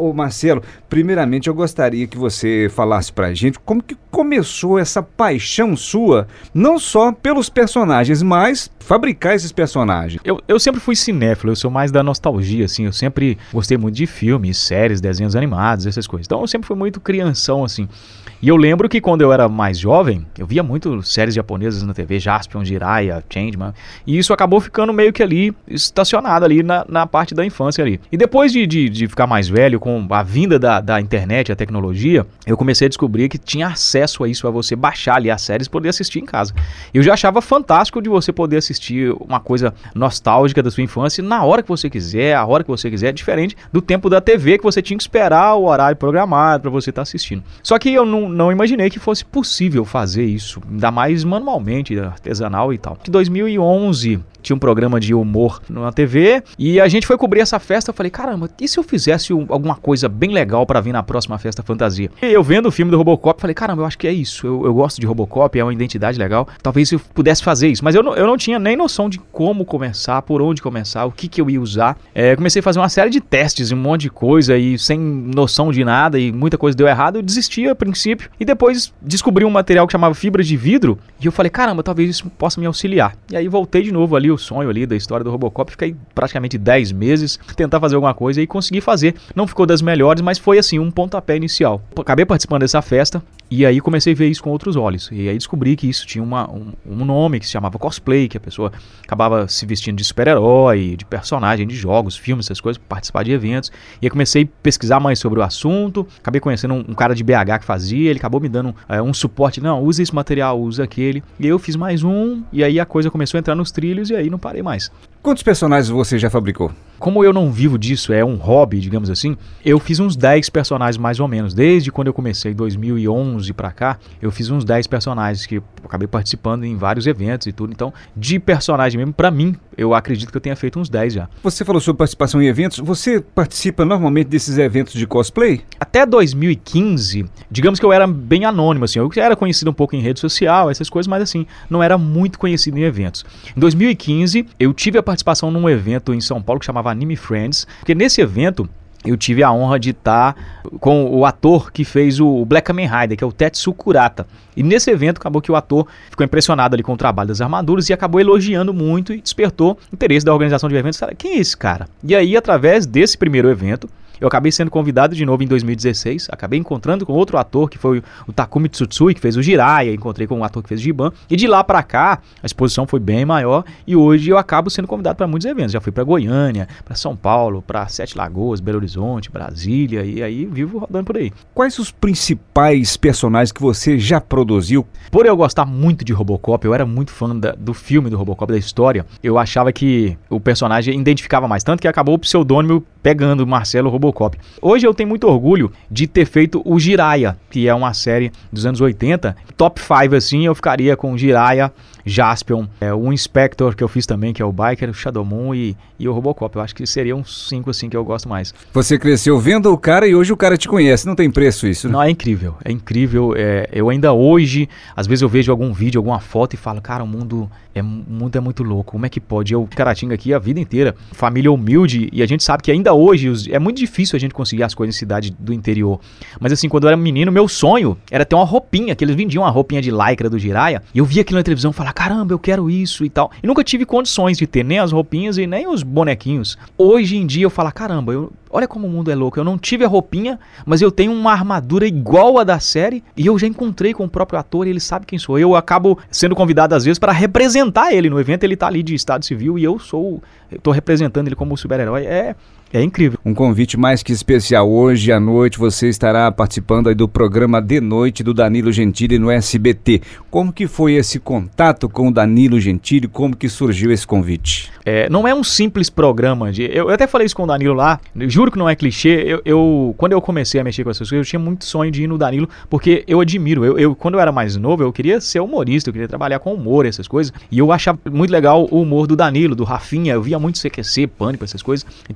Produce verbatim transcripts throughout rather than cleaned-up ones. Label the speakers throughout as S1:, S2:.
S1: Ô, ô Marcelo, primeiramente eu gostaria que você falasse pra gente como que começou essa paixão sua, não só pelos personagens, mas fabricar esses personagens.
S2: Eu, eu sempre fui cinéfilo, eu sou mais da nostalgia, assim, eu sempre gostei muito de filmes, séries, desenhos animados, essas coisas. Então eu sempre fui muito crianção, assim. E eu lembro que quando eu era mais jovem, eu via muito séries japonesas na T V, Jaspion, Jiraiya, Changeman, e isso acabou ficando meio que ali, estacionado ali na, na parte da infância ali. E depois de, de, de ficar mais velho, com a vinda da, da internet, a tecnologia, eu comecei a descobrir que tinha acesso a isso, a você baixar ali as séries e poder assistir em casa. Eu já achava fantástico de você poder assistir uma coisa nostálgica da sua infância na hora que você quiser, a hora que você quiser, diferente do tempo da T V que você tinha que esperar o horário programado para você estar assistindo. Só que eu não não imaginei que fosse possível fazer isso, ainda mais manualmente, artesanal e tal. Em dois mil e onze tinha um programa de humor na T V e a gente foi cobrir essa festa. Eu falei, caramba, e se eu fizesse um, alguma coisa bem legal pra vir na próxima festa fantasia? E eu vendo o filme do Robocop, falei, caramba, eu acho que é isso, eu, eu gosto de Robocop, é uma identidade legal, talvez eu pudesse fazer isso. Mas eu não, eu não tinha nem noção de como começar, por onde começar, o que que eu ia usar. É, comecei a fazer uma série de testes, um monte de coisa e sem noção de nada e muita coisa deu errado, eu desisti a princípio e depois descobri um material que chamava fibra de vidro e eu falei, caramba, talvez isso possa me auxiliar. E aí voltei de novo ali o sonho ali da história do Robocop, fiquei praticamente dez meses tentar fazer alguma coisa e consegui fazer. Não ficou das melhores, mas foi assim um pontapé inicial. Acabei participando dessa festa e aí comecei a ver isso com outros olhos. E aí descobri que isso tinha uma, um, um nome que se chamava cosplay, que a pessoa acabava se vestindo de super-herói, de personagem de jogos, filmes, essas coisas, participar de eventos. E aí comecei a pesquisar mais sobre o assunto, acabei conhecendo um, um cara de B H que fazia, ele acabou me dando é, um suporte, não, usa esse material, usa aquele. E eu fiz mais um, e aí a coisa começou a entrar nos trilhos e aí não parei mais.
S1: Quantos personagens você já fabricou?
S2: Como eu não vivo disso, é um hobby, digamos assim, eu fiz uns dez personagens mais ou menos. Desde quando eu comecei, em dois mil e onze pra cá, eu fiz uns dez personagens que eu acabei participando em vários eventos e tudo. Então, de personagem mesmo, pra mim, eu acredito que eu tenha feito uns dez já.
S1: Você falou sobre participação em eventos. Você participa normalmente desses eventos de cosplay?
S2: Até dois mil e quinze, digamos que eu era bem anônimo, assim. Eu era conhecido um pouco em rede social, essas coisas, mas assim, não era muito conhecido em eventos. Em dois mil e quinze, eu tive a participação num evento em São Paulo que chamava Anime Friends, porque nesse evento eu tive a honra de estar com o ator que fez o Black Kamen Rider, que é o Tetsu Kurata. E nesse evento acabou que o ator ficou impressionado ali com o trabalho das armaduras e acabou elogiando muito e despertou interesse da organização de eventos. Quem é esse cara? E aí, através desse primeiro evento, eu acabei sendo convidado de novo em dois mil e dezesseis, acabei encontrando com outro ator que foi o Takumi Tsutsui, que fez o Jiraiya, encontrei com um ator que fez o Giban, e de lá pra cá a exposição foi bem maior e hoje eu acabo sendo convidado para muitos eventos. Já fui para Goiânia, para São Paulo, para Sete Lagoas, Belo Horizonte, Brasília e aí vivo rodando por aí.
S1: Quais os principais personagens que você já produziu?
S2: Por eu gostar muito de Robocop, eu era muito fã da, do filme do Robocop, da história, eu achava que o personagem identificava mais, tanto que acabou o pseudônimo pegando Marcelo Robocop. Hoje eu tenho muito orgulho de ter feito o Jiraiya, que é uma série dos anos oitenta. Top cinco assim, eu ficaria com Jiraiya, Jaspion, é, o Inspector que eu fiz também, que é o Biker, o Shadow Moon e, e o Robocop. Eu acho que seriam uns cinco assim que eu gosto mais.
S1: Você cresceu vendo o cara e hoje o cara te conhece, não tem preço isso, né?
S2: Não, é incrível, é incrível. É, eu ainda hoje, às vezes eu vejo algum vídeo, alguma foto e falo, cara, o mundo é, o mundo é muito louco, como é que pode? Eu, Caratinga aqui a vida inteira, família humilde, e a gente sabe que ainda hoje os, é muito difícil a gente conseguir as coisas em cidade do interior. Mas assim, quando eu era menino, meu sonho era ter uma roupinha, que eles vendiam uma roupinha de lycra do Jiraiya, e eu via aquilo na televisão e falava, caramba, eu quero isso e tal. E nunca tive condições de ter nem as roupinhas e nem os bonequinhos. Hoje em dia eu falo, caramba, eu, olha como o mundo é louco. Eu não tive a roupinha, mas eu tenho uma armadura igual a da série e eu já encontrei com o próprio ator e ele sabe quem sou eu. Eu acabo sendo convidado às vezes para representar ele no evento. Ele tá ali de estado civil e eu sou, eu tô representando ele como super-herói. É... É incrível.
S1: Um convite mais que especial. Hoje à noite você estará participando aí do programa De Noite do Danilo Gentili no S B T. Como que foi esse contato com o Danilo Gentili? Como que surgiu esse convite?
S2: É, não é um simples programa. De, eu, eu até falei isso com o Danilo lá. Juro que não é clichê. Eu, eu, quando eu comecei a mexer com essas coisas, eu tinha muito sonho de ir no Danilo, porque eu admiro. Eu, eu, quando eu era mais novo, eu queria ser humorista, eu queria trabalhar com humor, essas coisas. E eu achava muito legal o humor do Danilo, do Rafinha. Eu via muito C Q C, Pânico, essas coisas. Então despertou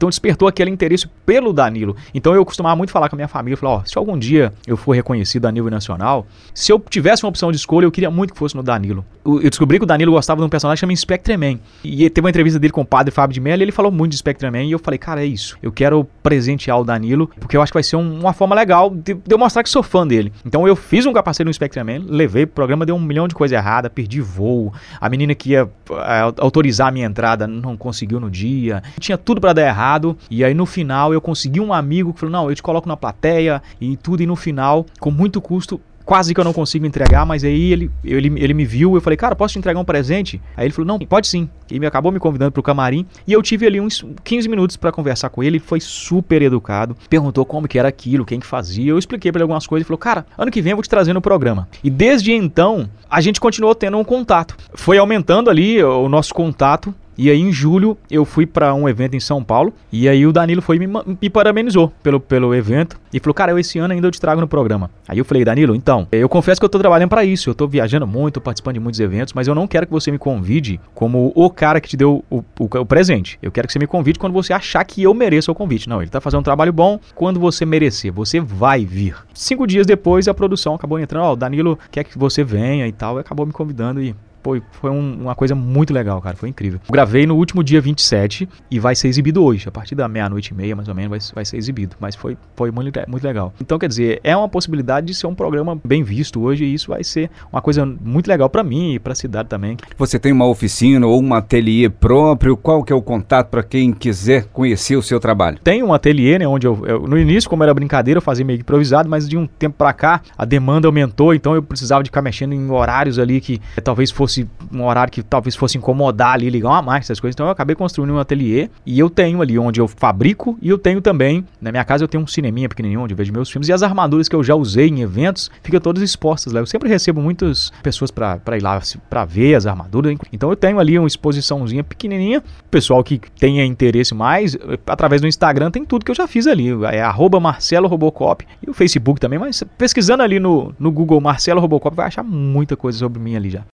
S2: despertou aquele interesse pelo Danilo. Então eu costumava muito falar com a minha família, falar, ó, se algum dia eu for reconhecido a nível nacional, se eu tivesse uma opção de escolha, eu queria muito que fosse no Danilo. Eu descobri que o Danilo gostava de um personagem chamado Spectreman. E teve uma entrevista dele com o padre Fábio de Mello, e ele falou muito de Spectreman, e eu falei, cara, é isso. Eu quero presentear o Danilo, porque eu acho que vai ser um, uma forma legal de, de eu mostrar que sou fã dele. Então eu fiz um capacete no Spectreman, levei pro programa, deu um milhão de coisa errada, perdi voo, a menina que ia a, autorizar a minha entrada não conseguiu no dia, tinha tudo pra dar errado, e aí no final eu consegui um amigo que falou, não, eu te coloco na plateia e tudo, e no final, com muito custo, quase que eu não consigo entregar, mas aí ele, ele, ele me viu, eu falei, cara, posso te entregar um presente? Aí ele falou, não, pode sim. E me acabou me convidando pro camarim, e eu tive ali uns quinze minutos pra conversar com ele, ele foi super educado, perguntou como que era aquilo, quem que fazia, eu expliquei pra ele algumas coisas, ele falou, cara, ano que vem eu vou te trazer no programa. E desde então, a gente continuou tendo um contato. Foi aumentando ali o nosso contato, e aí em julho eu fui pra um evento em São Paulo, e aí o Danilo foi e me, me parabenizou pelo, pelo evento, e falou, cara, eu esse ano ainda eu te trago no programa. Aí eu falei, Danilo, então, eu confesso que eu tô trabalhando pra isso, eu tô viajando muito, participando de muitos eventos, mas eu não quero que você me convide como o cara que te deu o, o, o presente. Eu quero que você me convide quando você achar que eu mereço o convite. Não, ele tá fazendo um trabalho bom, quando você merecer, você vai vir. Cinco dias depois a produção acabou entrando, ó, oh, o Danilo quer que você venha e tal, e acabou me convidando e... Foi, foi um, uma coisa muito legal, cara. Foi incrível. Eu gravei no último dia vinte e sete e vai ser exibido hoje. A partir da meia-noite e meia, mais ou menos, vai, vai ser exibido. Mas foi, foi muito, muito legal. Então, quer dizer, é uma possibilidade de ser um programa bem visto hoje e isso vai ser uma coisa muito legal pra mim e pra cidade também.
S1: Você tem uma oficina ou um ateliê próprio? Qual que é o contato para quem quiser conhecer o seu trabalho?
S2: Tem um ateliê, né, onde eu, eu... No início, como era brincadeira, eu fazia meio que improvisado, mas de um tempo pra cá, a demanda aumentou, então eu precisava de ficar mexendo em horários ali que eh, talvez fosse um horário que talvez fosse incomodar ali, ligar uma máquina, essas coisas. Então eu acabei construindo um ateliê e eu tenho ali onde eu fabrico e eu tenho também, na minha casa eu tenho um cineminha pequenininho onde eu vejo meus filmes e as armaduras que eu já usei em eventos ficam todas expostas lá. Eu sempre recebo muitas pessoas pra, pra ir lá pra ver as armaduras. Então eu tenho ali uma exposiçãozinha pequenininha. O pessoal que tenha interesse mais, através do Instagram tem tudo que eu já fiz ali. É arroba Marcelo Robocop e o Facebook também, mas pesquisando ali no, no Google Marcelo Robocop vai achar muita coisa sobre mim ali já.